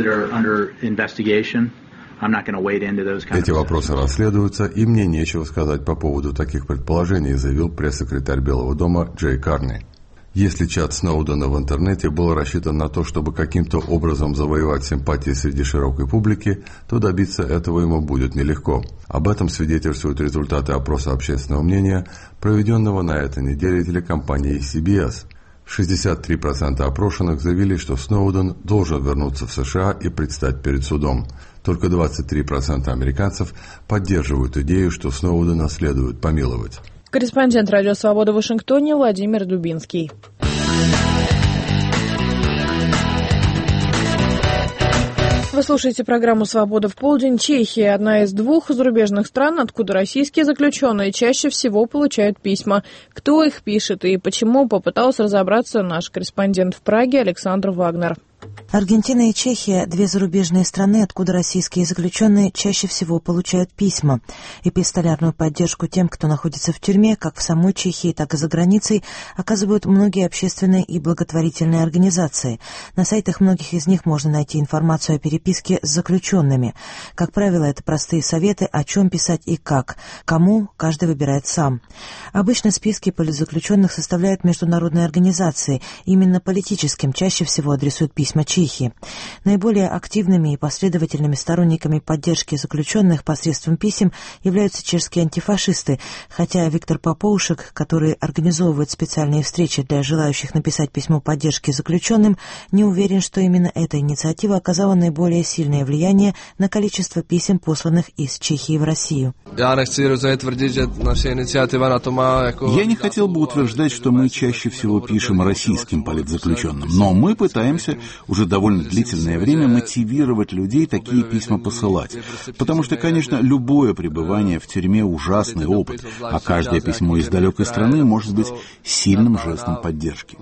вопросы расследуются, и мне нечего сказать по поводу таких предположений, заявил пресс-секретарь Белого дома Джей Карни. Если чат Сноудена в интернете был рассчитан на то, чтобы каким-то образом завоевать симпатии среди широкой публики, то добиться этого ему будет нелегко. Об этом свидетельствуют результаты опроса общественного мнения, проведенного на этой неделе телекомпанией си би эс. шестьдесят три процента опрошенных заявили, что Сноуден должен вернуться в США и предстать перед судом. Только двадцать три процента американцев поддерживают идею, что Сноудена следует помиловать. Корреспондент Радио Свобода в Вашингтоне Владимир Дубинский. Вы слушаете программу «Свобода в полдень». Чехия – одна из двух зарубежных стран, откуда российские заключенные чаще всего получают письма. Кто их пишет и почему, попытался разобраться наш корреспондент в Праге Александр Вагнер. Аргентина и Чехия – две зарубежные страны, откуда российские заключенные чаще всего получают письма. Эпистолярную поддержку тем, кто находится в тюрьме, как в самой Чехии, так и за границей, оказывают многие общественные и благотворительные организации. На сайтах многих из них можно найти информацию о переписке с заключенными. Как правило, это простые советы, о чем писать и как. Кому – каждый выбирает сам. Обычно списки политзаключенных составляют международные организации. Именно политическим чаще всего адресуют письма Чехии. Наиболее активными и последовательными сторонниками поддержки заключенных посредством писем являются чешские антифашисты, хотя Виктор Попоушек, который организовывает специальные встречи для желающих написать письмо поддержки заключенным, не уверен, что именно эта инициатива оказала наиболее сильное влияние на количество писем, посланных из Чехии в Россию. Я не хотел бы утверждать, что мы чаще всего пишем российским политзаключенным, но мы пытаемся уже довольно длительное время мотивировать людей такие письма посылать. Потому что, конечно, любое пребывание в тюрьме – ужасный опыт, а каждое письмо из далекой страны может быть сильным жестом поддержки.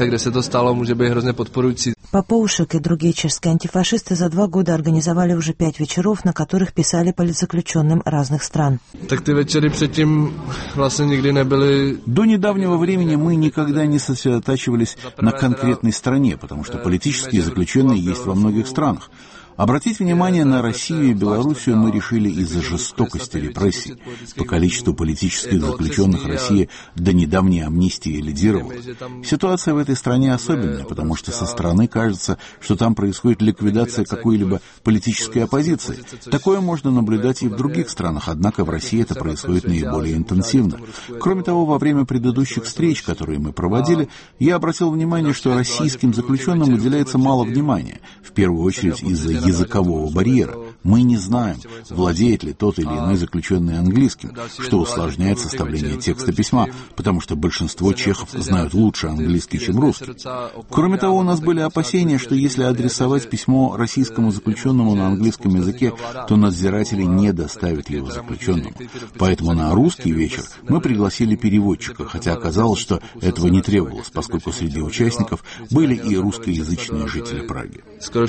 Попоушек и другие чешские антифашисты за два года организовали уже пять вечеров, на которых писали политзаключенным разных стран. Так ты вечери предтем власне нигде не были... До недавнего времени мы никогда не сосредотачивались на конкретной стране, потому что политические заключенные есть во многих странах. Обратить внимание на Россию и Белоруссию мы решили из-за жестокости репрессий. По количеству политических заключенных Россия до недавней амнистии лидировала. Ситуация в этой стране особенная, потому что со стороны кажется, что там происходит ликвидация какой-либо политической оппозиции. Такое можно наблюдать и в других странах, однако в России это происходит наиболее интенсивно. Кроме того, во время предыдущих встреч, которые мы проводили, я обратил внимание, что российским заключенным уделяется мало внимания, в первую очередь из-за языкового барьера. Мы не знаем, владеет ли тот или иной заключенный английским, что усложняет составление текста письма, потому что большинство чехов знают лучше английский, чем русский. Кроме того, у нас были опасения, что если адресовать письмо российскому заключенному на английском языке, то надзиратели не доставят его заключенному. Поэтому на русский вечер мы пригласили переводчика, хотя оказалось, что этого не требовалось, поскольку среди участников были и русскоязычные жители Праги.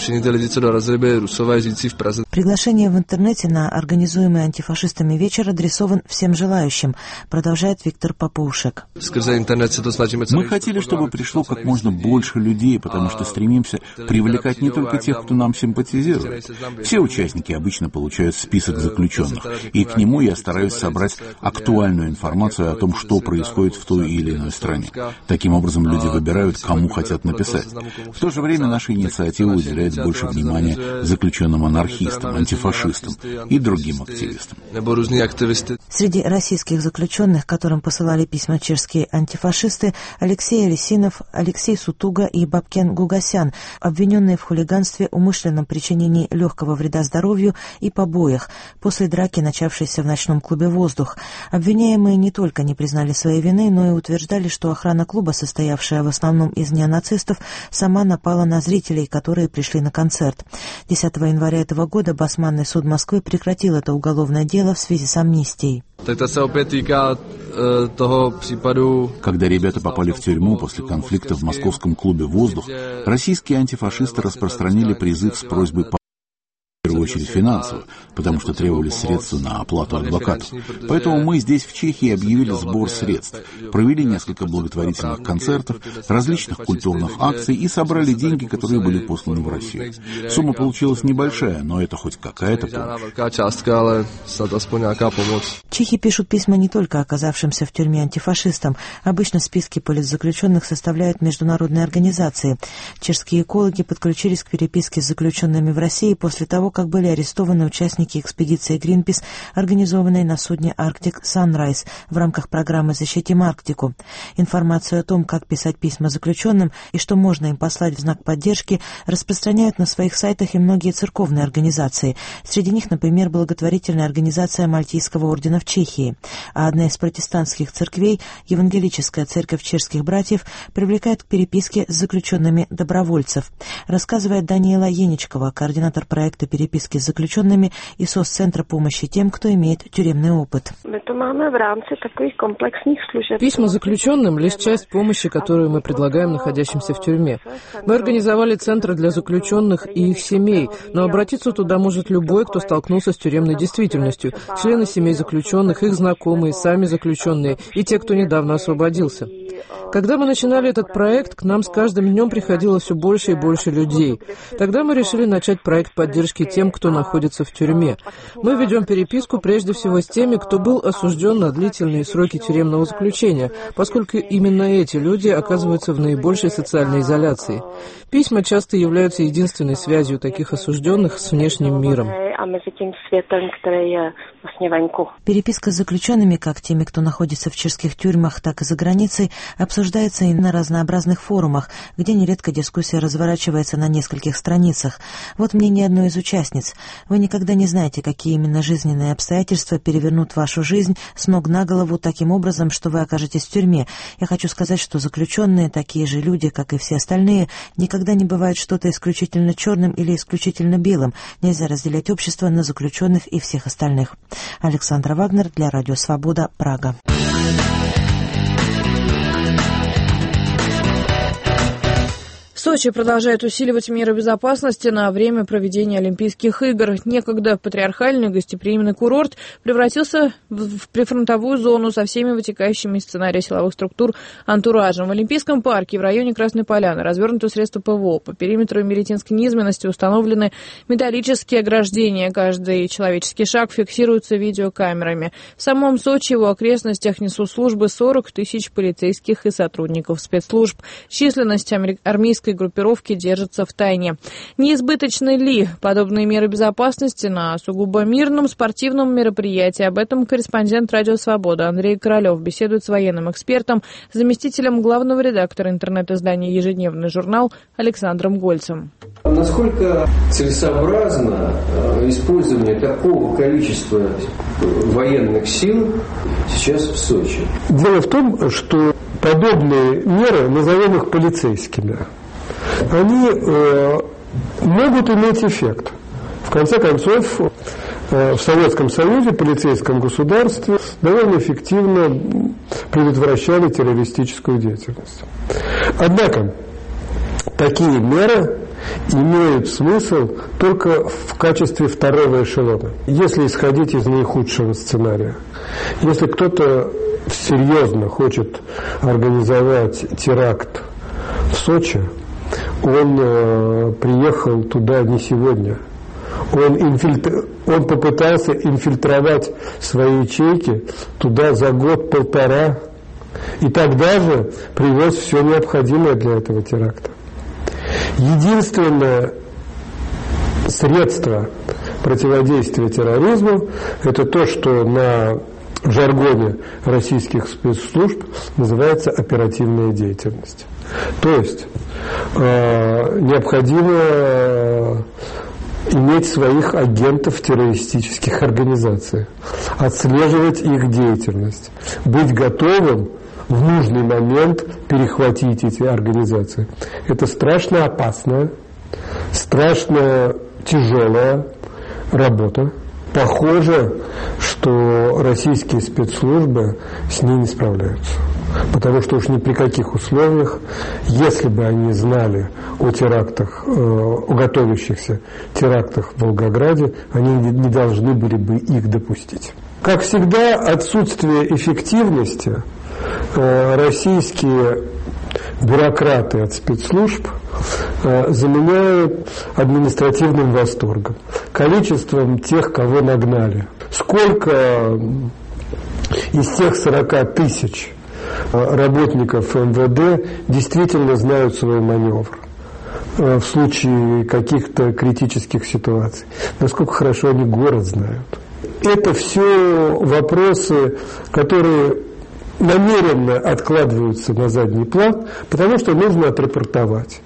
Приглашение в интернете на организуемый антифашистами вечер адресован всем желающим, продолжает Виктор Попоушек. Мы хотели, чтобы пришло как можно больше людей, потому что стремимся привлекать не только тех, кто нам симпатизирует. Все участники обычно получают список заключенных, и к нему я стараюсь собрать актуальную информацию о том, что происходит в той или иной стране. Таким образом, люди выбирают, кому хотят написать. В то же время наша инициатива уделяет больше внимания заключенным анархистам, журналистам, антифашистам и другим активистам. Среди российских заключенных, которым посылали письма чешские антифашисты, Алексей Алисинов, Алексей Сутуга и Бабкен Гугасян, обвиненные в хулиганстве, умышленном причинении легкого вреда здоровью и побоях после драки, начавшейся в ночном клубе «Воздух». Обвиняемые не только не признали своей вины, но и утверждали, что охрана клуба, состоявшая в основном из неонацистов, сама напала на зрителей, которые пришли на концерт. десятого января этого года Басманный суд Москвы прекратил это уголовное дело в связи с амнистией. Когда ребята попали в тюрьму после конфликта в московском клубе «Воздух», российские антифашисты распространили призыв с просьбой по в первую очередь финансово, потому что требовались средства на оплату адвокатов. Поэтому мы здесь, в Чехии, объявили сбор средств, провели несколько благотворительных концертов, различных культурных акций и собрали деньги, которые были посланы в Россию. Сумма получилась небольшая, но это хоть какая-то помощь. Чехи пишут письма не только оказавшимся в тюрьме антифашистам. Обычно списки политзаключенных составляют международные организации. Чешские экологи подключились к переписке с заключенными в России после того, как были арестованы участники экспедиции Greenpeace, организованной на судне Arctic Sunrise в рамках программы «Защитим Арктику». Информацию о том, как писать письма заключенным и что можно им послать в знак поддержки, распространяют на своих сайтах и многие церковные организации. Среди них, например, благотворительная организация Мальтийского ордена в Чехии. А одна из протестантских церквей, Евангелическая церковь чешских братьев, привлекает к переписке с заключенными добровольцев. Рассказывает Даниэла Еничкова, координатор проекта переписки с заключенными и соццентра помощи тем, кто имеет тюремный опыт. Письма заключенным — лишь часть помощи, которую мы предлагаем находящимся в тюрьме. Мы организовали центры для заключенных и их семей, но обратиться туда может любой, кто столкнулся с тюремной действительностью, члены семей заключенных, их знакомые, сами заключенные и те, кто недавно освободился. Когда мы начинали этот проект, к нам с каждым днем приходило все больше и больше людей. Тогда мы решили начать проект поддержки тем, кто находится в тюрьме. Мы ведем переписку прежде всего с теми, кто был осужден на длительные сроки тюремного заключения, поскольку именно эти люди оказываются в наибольшей социальной изоляции. Письма часто являются единственной связью таких осужденных с внешним миром. Переписка с заключенными, как теми, кто находится в чешских тюрьмах, так и за границей, обсуждается и на разнообразных форумах, где нередко дискуссия разворачивается на нескольких страницах. Вот мнение одной из участниц. Вы никогда не знаете, какие именно жизненные обстоятельства перевернут вашу жизнь с ног на голову таким образом, что вы окажетесь в тюрьме. Я хочу сказать, что заключенные, такие же люди, как и все остальные, никогда не бывает что-то исключительно черным или исключительно белым. Нельзя разделять общество на заключенных и всех остальных. Александра Вагнер для Радио Свобода, Прага. Сочи продолжает усиливать меры безопасности на время проведения Олимпийских игр. Некогда патриархальный гостеприимный курорт превратился в прифронтовую зону со всеми вытекающими из сценария силовых структур антуражем. В Олимпийском парке в районе Красной Поляны развернуты средства ПВО. По периметру Меретинской низменности установлены металлические ограждения. Каждый человеческий шаг фиксируется видеокамерами. В самом Сочи и его окрестностях несут службы сорок тысяч полицейских и сотрудников спецслужб. Численность армейской группировки держится в тайне. Неизбыточны ли подобные меры безопасности на сугубо мирном спортивном мероприятии? Об этом корреспондент «Радио Свобода» Андрей Королев беседует с военным экспертом, заместителем главного редактора интернет-издания «Ежедневный журнал» Александром Гольцем. Насколько целесообразно использование такого количества военных сил сейчас в Сочи? Дело в том, что подобные меры, назовем их полицейскими, они э, могут иметь эффект. В конце концов, э, в Советском Союзе, полицейском государстве довольно эффективно предотвращали террористическую деятельность. Однако, такие меры имеют смысл только в качестве второго эшелона, если исходить из наихудшего сценария. Если кто-то серьезно хочет организовать теракт в Сочи, он э, приехал туда не сегодня. Он, инфильтр... он попытался инфильтровать свои ячейки туда за год-полтора, и тогда же привез все необходимое для этого теракта. Единственное средство противодействия терроризму – это то, что на в жаргоне российских спецслужб называется оперативная деятельность. То есть э, необходимо э, иметь своих агентов в террористических организациях, отслеживать их деятельность, быть готовым в нужный момент перехватить эти организации. Это страшно опасная, страшно тяжелая работа. Похоже, что российские спецслужбы с ней не справляются. Потому что уж ни при каких условиях, если бы они знали о терактах, о готовящихся терактах в Волгограде, они не должны были бы их допустить. Как всегда, отсутствие эффективности российские бюрократы от спецслужб заменяют административным восторгом, количеством тех, кого нагнали. Сколько из тех сорока тысяч работников эм вэ дэ действительно знают свой маневр в случае каких-то критических ситуаций? Насколько хорошо они город знают? Это все вопросы, которые намеренно откладываются на задний план, потому что нужно отрапортовать.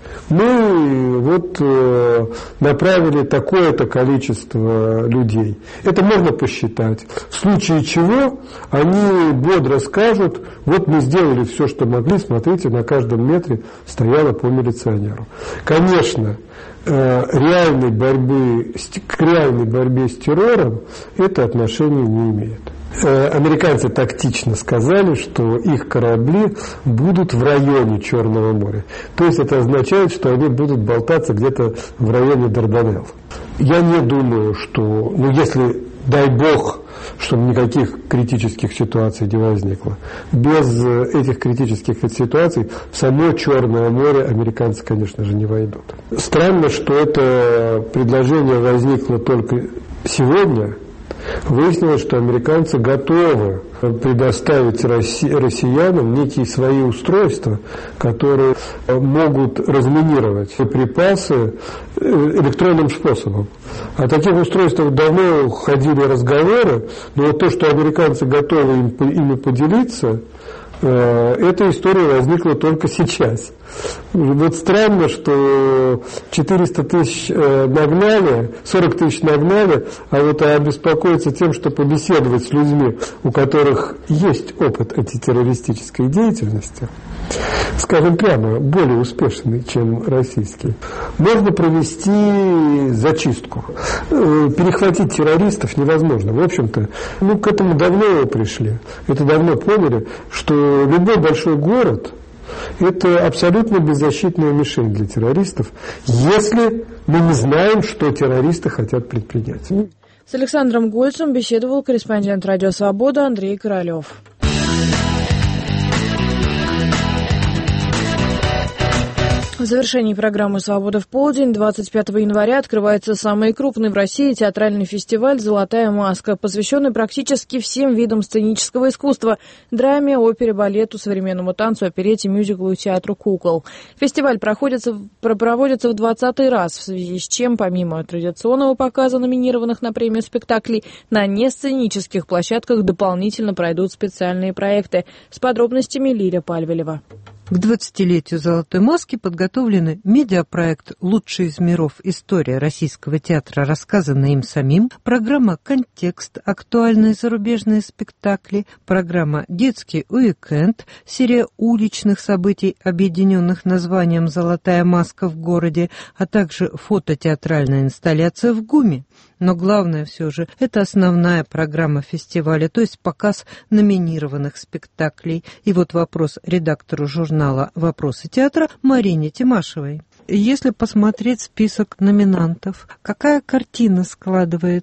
Мы вот э, направили такое-то количество людей. Это можно посчитать. В случае чего они бодро скажут: вот мы сделали все, что могли, смотрите, на каждом метре стояло по милиционеру. Конечно, э, реальной борьбы, к реальной борьбе с террором это отношение не имеет. Американцы тактично сказали, что их корабли будут в районе Черного моря. То есть это означает, что они будут болтаться где-то в районе Дарданелл. Я не думаю, что, ну если, дай бог, чтобы никаких критических ситуаций не возникло. Без этих критических ситуаций в само Черное море американцы, конечно же, не войдут. Странно, что это предложение возникло только сегодня. Выяснилось, что американцы готовы предоставить россиянам некие свои устройства, которые могут разминировать припасы электронным способом. О таких устройствах давно ходили разговоры, но вот то, что американцы готовы им, ими поделиться, эта история возникла только сейчас. Вот странно, что четыреста тысяч нагнали, сорок тысяч нагнали, а вот обеспокоиться тем, что побеседовать с людьми, у которых есть опыт антитеррористической деятельности, скажем прямо, более успешный, чем российский, можно провести зачистку. Перехватить террористов невозможно. В общем-то, ну, к этому давно пришли. Это давно поняли, что любой большой город – это абсолютно беззащитная мишень для террористов, если мы не знаем, что террористы хотят предпринять. С Александром Гольцем беседовал корреспондент «Радио Свобода» Андрей Королев. В завершении программы «Свобода в полдень» двадцать пятого января открывается самый крупный в России театральный фестиваль «Золотая маска», посвященный практически всем видам сценического искусства – драме, опере, балету, современному танцу, оперете, мюзиклу и театру кукол. Фестиваль проходится, проводится в двадцатый раз, в связи с чем, помимо традиционного показа номинированных на премию спектаклей, на несценических площадках дополнительно пройдут специальные проекты. С подробностями Лиля Пальвелева. К двадцатилетию «Золотой маски» подготовлены медиапроект «Лучший из миров. История российского театра, рассказанная им самим», программа «Контекст. Актуальные зарубежные спектакли», программа «Детский уикенд», серия уличных событий, объединенных названием «Золотая маска в городе», а также фототеатральная инсталляция в ГУМе. Но главное все же – это основная программа фестиваля, то есть показ номинированных спектаклей. И вот вопрос редактору журнала «Вопросы театра» Марине Тимашевой. Если посмотреть список номинантов, какая картина складывается?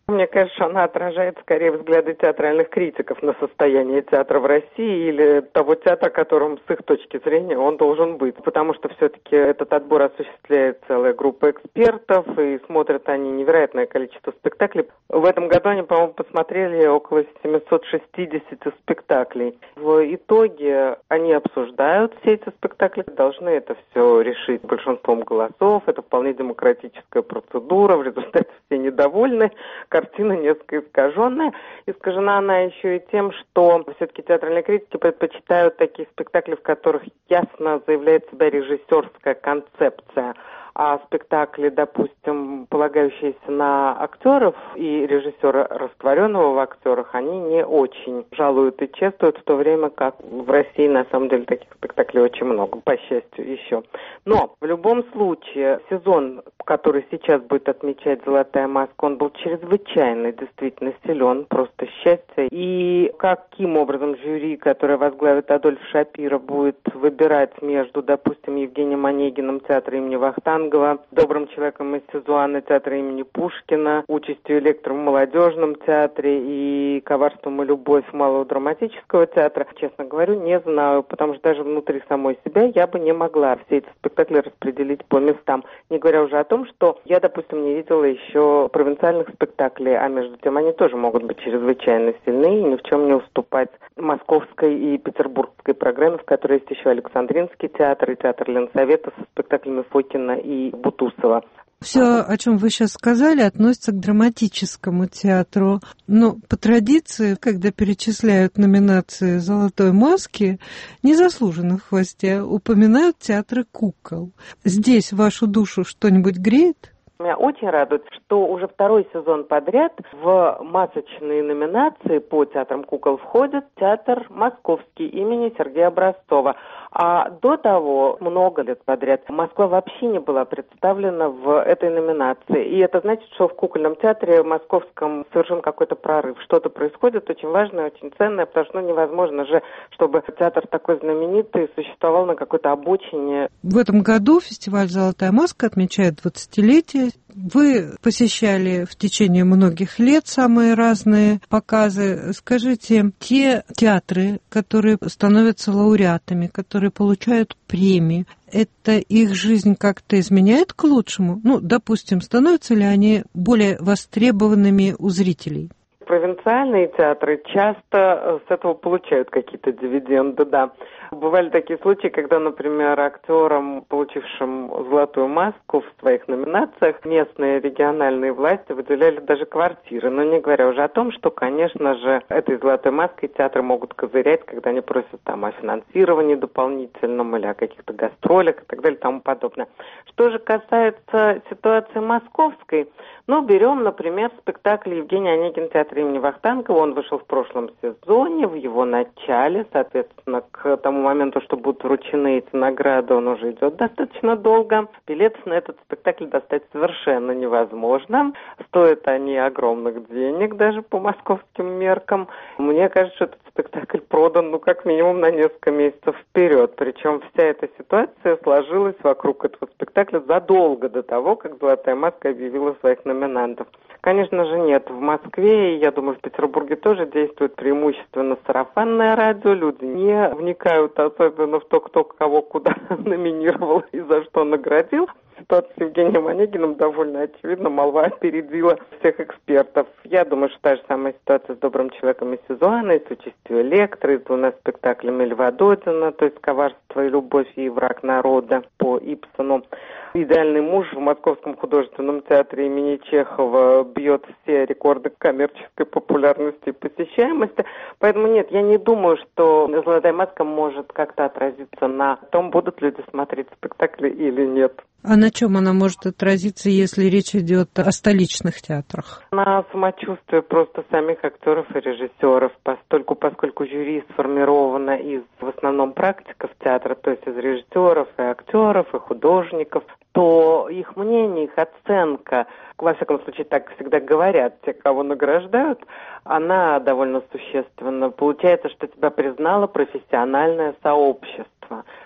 Мне кажется, она отражает скорее взгляды театральных критиков на состояние театра в России или того театра, которым с их точки зрения он должен быть. Потому что все-таки этот отбор осуществляет целая группа экспертов, и смотрят они невероятное количество спектаклей. В этом году они, по-моему, посмотрели около семьсот шестьдесят спектаклей. В итоге они обсуждают все эти спектакли, должны это все решить большинством голосов. Это вполне демократическая процедура, в результате все недовольны. Картина несколько искаженная. Искажена она еще и тем, что все-таки театральные критики предпочитают такие спектакли, в которых ясно заявляет себя режиссерская концепция. А спектакли, допустим, полагающиеся на актеров и режиссера, растворенного в актерах, они не очень жалуют и чествуют, в то время как в России, на самом деле, таких спектаклей очень много, по счастью, еще. Но в любом случае сезон, который сейчас будет отмечать «Золотая маска», он был чрезвычайно действительно силен, просто счастье. И каким образом жюри, которое возглавит Адольф Шапиро, будет выбирать между, допустим, Евгением Онегиным театра имени Вахтангова, добрым человеком из Сезуана театра имени Пушкина, участью Электро в молодежном театре и коварством и любовь малого драматического театра, честно говорю, не знаю, потому что даже внутри самой себя я бы не могла все эти спектакли распределить по местам. Не говоря уже о том, что я, допустим, не видела еще провинциальных спектаклей, а между тем они тоже могут быть чрезвычайно сильны и ни в чем не уступать московской и петербургской программе, в которой есть еще Александринский театр и театр Ленсовета со спектаклями Фокина и Бутусова. Все, о чем вы сейчас сказали, относится к драматическому театру. Но по традиции, когда перечисляют номинации «Золотой маски», незаслуженно в хвосте упоминают театры кукол. Здесь вашу душу что-нибудь греет? Меня очень радует, что уже второй сезон подряд в масочные номинации по театрам кукол входит театр московский имени Сергея Образцова. А до того, много лет подряд, Москва вообще не была представлена в этой номинации. И это значит, что в кукольном театре московском совершен какой-то прорыв. Что-то происходит очень важное, очень ценное, потому что ну, невозможно же, чтобы театр такой знаменитый существовал на какой-то обочине. В этом году фестиваль «Золотая маска» отмечает двадцатилетие. Вы посещали в течение многих лет самые разные показы. Скажите, те театры, которые становятся лауреатами, которые получают премии, это их жизнь как-то изменяет к лучшему? Ну, допустим, становятся ли они более востребованными у зрителей? Провинциальные театры часто с этого получают какие-то дивиденды, да. Бывали такие случаи, когда, например, актерам, получившим «Золотую маску» в своих номинациях, местные региональные власти выделяли даже квартиры. Но не говоря уже о том, что, конечно же, этой «Золотой маской» театры могут козырять, когда они просят там о финансировании дополнительном или о каких-то гастролях и так далее и тому подобное. Что же касается ситуации московской, ну, берем, например, спектакль Евгения Онегина театра имени Вахтангова. Он вышел в прошлом сезоне, в его начале, соответственно, к тому моменту, что будут вручены эти награды, он уже идет достаточно долго. Билетов на этот спектакль достать совершенно невозможно. Стоят они огромных денег, даже по московским меркам. Мне кажется, что этот спектакль продан, ну, как минимум на несколько месяцев вперед. Причем вся эта ситуация сложилась вокруг этого спектакля задолго до того, как «Золотая маска» объявила своих номинантов. Конечно же, нет. В Москве, и я думаю, в Петербурге тоже действует преимущественно сарафанное радио. Люди не вникают особенно в то, кто кого куда номинировал и за что наградил. Ситуация с Евгением Онегиным довольно очевидна. Молва опередила всех экспертов. Я думаю, что та же самая ситуация с «Добрым человеком» из Сезуана, с участием Электро, с двумя спектаклями Льва Додина, то есть «Коварство и любовь» и «Враг народа» по Ибсену. «Идеальный муж» в Московском художественном театре имени Чехова бьет все рекорды коммерческой популярности и посещаемости. Поэтому нет, я не думаю, что «Золотая маска» может как-то отразиться на том, будут люди смотреть спектакли или нет. А на чем она может отразиться, если речь идет о столичных театрах? На самочувствие просто самих актеров и режиссеров, поскольку, поскольку жюри сформировано из, в основном, практиков театра, то есть из режиссеров и актеров, и художников, то их мнение, их оценка, во всяком случае, так всегда говорят те, кого награждают, она довольно существенна. Получается, что тебя признало профессиональное сообщество,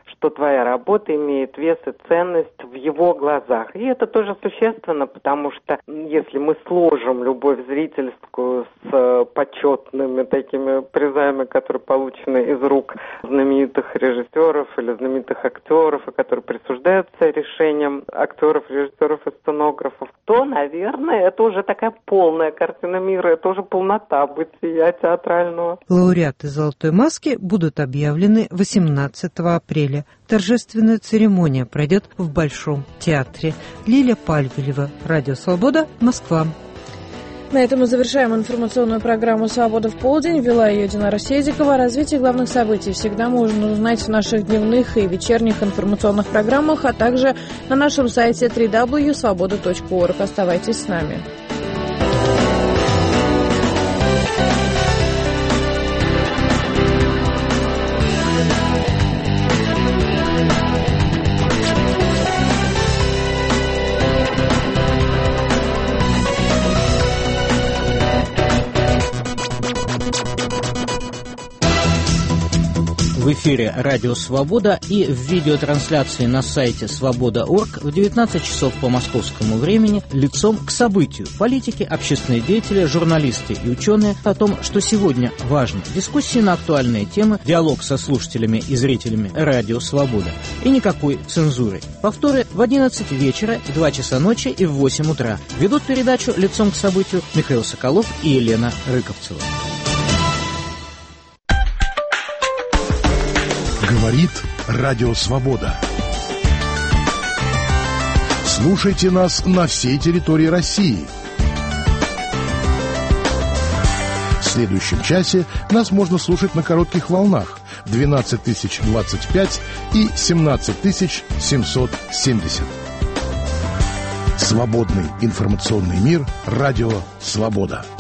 что твоя работа имеет вес и ценность в его глазах. И это тоже существенно, потому что если мы сложим любовь зрительскую с почетными такими призами, которые получены из рук знаменитых режиссеров или знаменитых актеров, и которые присуждаются решением актеров, режиссеров и сценографов, то, наверное, это уже такая полная картина мира, это уже полнота бытия театрального. Лауреаты «Золотой маски» будут объявлены восемнадцатого апреля. Торжественная церемония пройдет в Большом театре. Лиля Пальвелева, Радио Свобода, Москва. На этом мы завершаем информационную программу «Свобода в полдень». Вела ее Динара Седикова. Развитие главных событий всегда можно узнать в наших дневных и вечерних информационных программах, а также на нашем сайте дабл ю дабл ю дабл ю точка свобода точка орг. Оставайтесь с нами. В эфире «Радио Свобода» и в видеотрансляции на сайте свобода точка орг в девятнадцать часов по московскому времени лицом к событию. Политики, общественные деятели, журналисты и ученые о том, что сегодня важно. Дискуссии на актуальные темы, диалог со слушателями и зрителями «Радио Свобода». И никакой цензуры. Повторы в одиннадцать вечера, в два часа ночи и в восемь утра. Ведут передачу лицом к событию Михаил Соколов и Елена Рыковцева. Говорит Радио Свобода. Слушайте нас на всей территории России. В следующем часе нас можно слушать на коротких волнах двенадцать тысяч двадцать пять и семнадцать тысяч семьсот семьдесят. Свободный информационный мир. Радио Свобода.